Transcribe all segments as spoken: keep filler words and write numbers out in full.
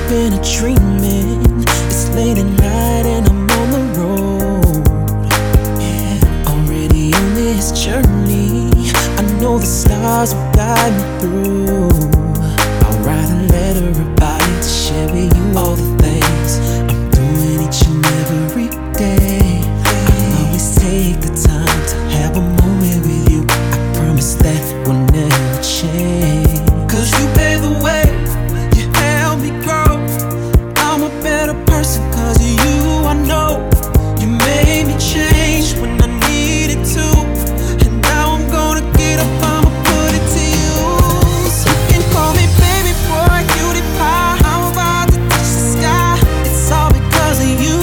been a dreaming. It's late at night and I'm on the road. Yeah, already on this journey. I know the stars will guide me through. I'll write a letter about it to share with you all the things I'm doing each and every day. I'll always take the time to have a moment with you. I promise that will never change. Cause you paved the way, you helped me grow. I'm a better person cause of you, I know. You made me change when I needed to. And now I'm gonna get up, I'ma put it to use. You can call me baby boy, cutie pie. I'm about to touch the sky. It's all because of you.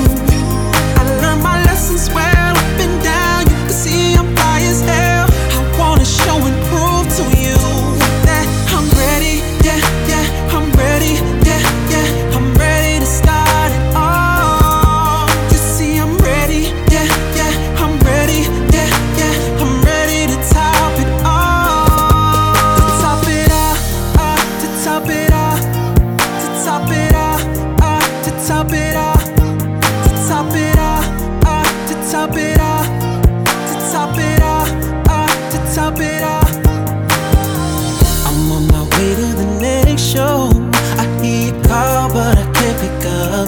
I learned my lessons well, up and down. You can see I'm high as hell. I wanna show and prove to you that I'm ready, yeah, yeah, I'm ready, yeah, yeah, I'm ready to start it all. You see I'm ready, yeah, yeah, I'm ready, yeah, yeah, I'm ready to top it all. To top it up, uh, to top it up, to top it up, uh, to top it up, to top it up, uh, to top it up, to top it up, uh, to top it up. I'm on my way to the next show. I hear you call, but I can't pick up.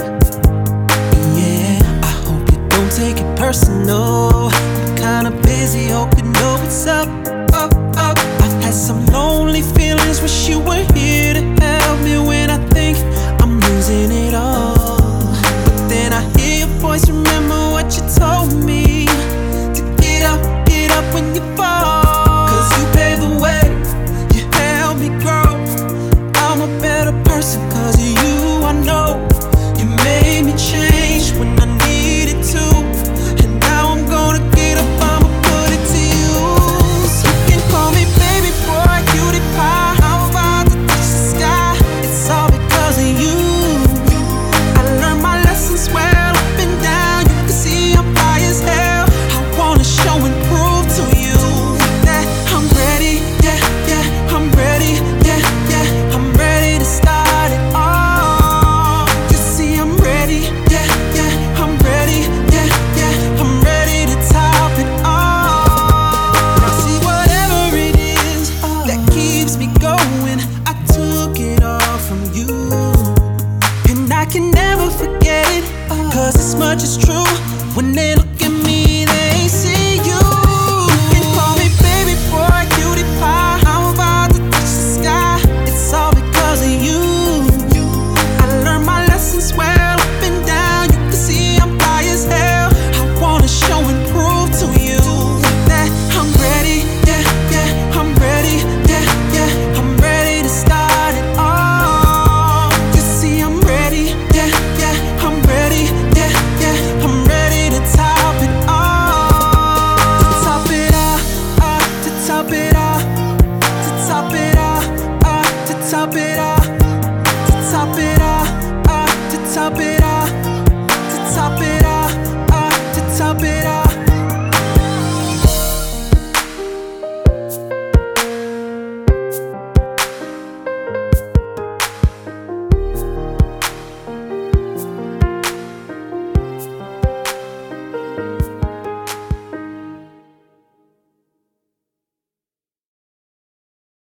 Yeah, I hope you don't take it personal. I'm kinda busy, hope you know what's up. Up, up. I've had some lonely feelings, wish you were here to help me when I think I'm losing it all. But then I hear your voice, remember what you told me. To get up, get up when you fall. Cause you paved the way, you helped me grow. I'm a better person cause of you, I know. You made me change when I needed to. And now I'm gonna get up, I'ma put it to use. You can call me baby boy, cutie pie. I'm about to touch the sky. It's all because of you. I learned my lessons well, up and down. You can see I'm high as hell. I wanna show and prove to you that I'm ready, yeah, yeah, I'm ready, yeah, yeah, I'm ready to start it all. You see I'm ready, yeah, yeah, I'm ready, yeah, yeah, I'm ready to top it all. Now see whatever it is that keeps me going, I took it all from you. And I can never forget it, cause this much is true. When they look